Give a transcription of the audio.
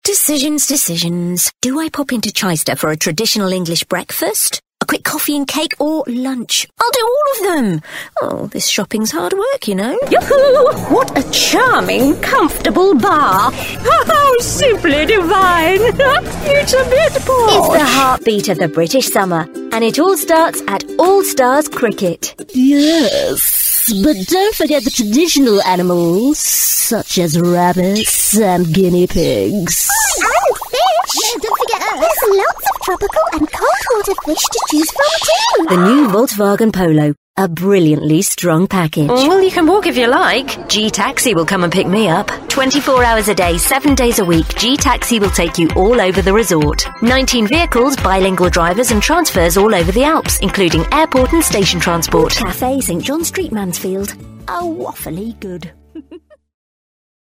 Decisions. Do I pop into Chichester for a traditional English breakfast? A quick coffee and cake, or lunch? I'll do all of them. Oh, this shopping's hard work, you know. Yoo-hoo! What a charming, comfortable bar. How simply divine. It's a bit posh. It's the heartbeat of the British summer, and it all starts at All Stars Cricket. Yes, but don't forget the traditional animals, such as rabbits and guinea pigs. And fish! Yeah, don't forget us. There's lots of tropical and cold water fish to choose from too. The new Volkswagen Polo, a brilliantly strong package. Well, you can walk if you like. G-Taxi will come and pick me up. 24 hours a day, 7 days a week, G-Taxi will take you all over the resort. 19 vehicles, bilingual drivers and transfers all over the Alps, including airport and station transport. Cafe, St John Street, Mansfield. Oh, waffly good.